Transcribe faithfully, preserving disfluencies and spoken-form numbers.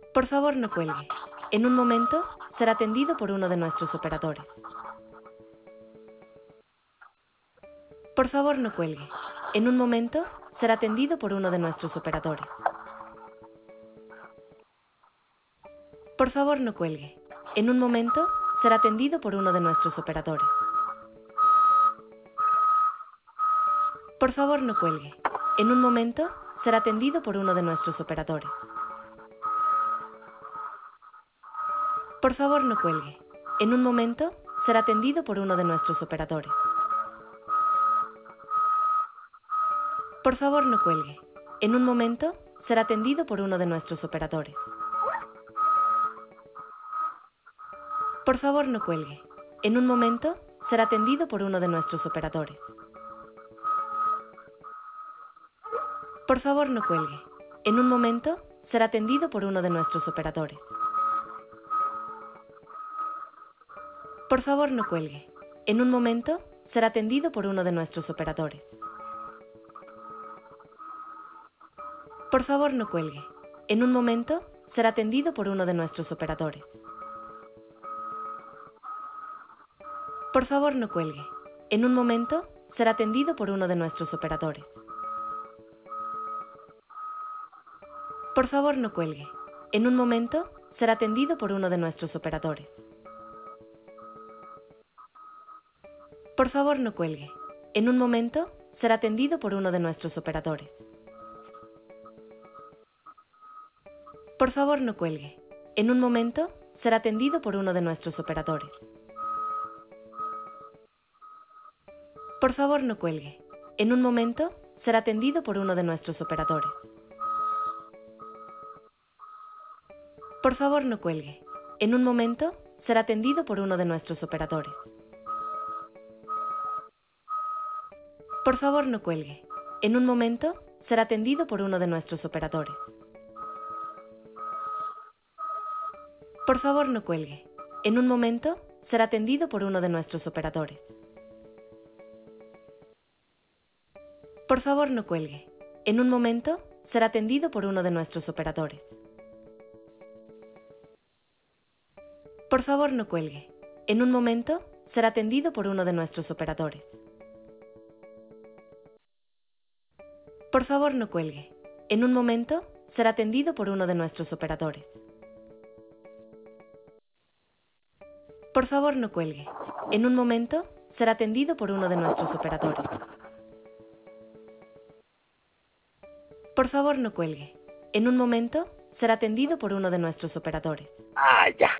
Por favor, no cuelgue. En un momento, será atendido por uno de nuestros operadores. Por favor, no cuelgue. En un momento, será atendido por uno de nuestros operadores. Por favor, no cuelgue. En un momento, será atendido por uno de nuestros operadores. Por favor, no cuelgue. En un momento, será atendido por uno de nuestros operadores. Por favor, no cuelgue. En un momento, será atendido por uno de nuestros operadores. Por favor, no cuelgue. En un momento, será atendido por uno de nuestros operadores. Por favor, no cuelgue. En un momento, será atendido por uno de nuestros operadores. Por favor, no cuelgue. En un momento, será atendido por uno de nuestros operadores. Por favor, no cuelgue. En un momento, será atendido por uno de nuestros operadores. Por favor, no cuelgue. En un momento, será atendido por uno de nuestros operadores. Por favor, no cuelgue. En un momento, será atendido por uno de nuestros operadores. Por favor, no cuelgue. En un momento, será atendido por uno de nuestros operadores. Por favor, no cuelgue. En un momento, será atendido por uno de nuestros operadores. Por favor, no cuelgue. En un momento, será atendido por uno de nuestros operadores. Por favor, no cuelgue. En un momento, será atendido por uno de nuestros operadores. Por favor, no cuelgue. En un momento, será atendido por uno de nuestros operadores. Por favor, no cuelgue. En un momento, será atendido por uno de nuestros operadores. Por favor, no cuelgue. En un momento, será atendido por uno de nuestros operadores. Por favor, no cuelgue. En un momento, será atendido por uno de nuestros operadores. Por favor, no cuelgue. En un momento, será atendido por uno de nuestros operadores. Por favor, no cuelgue. En un momento, será atendido por uno de nuestros operadores. Por favor, no cuelgue. En un momento, será atendido por uno de nuestros operadores. Por favor, no cuelgue. En un momento, será atendido por uno de nuestros operadores. Ah, ya.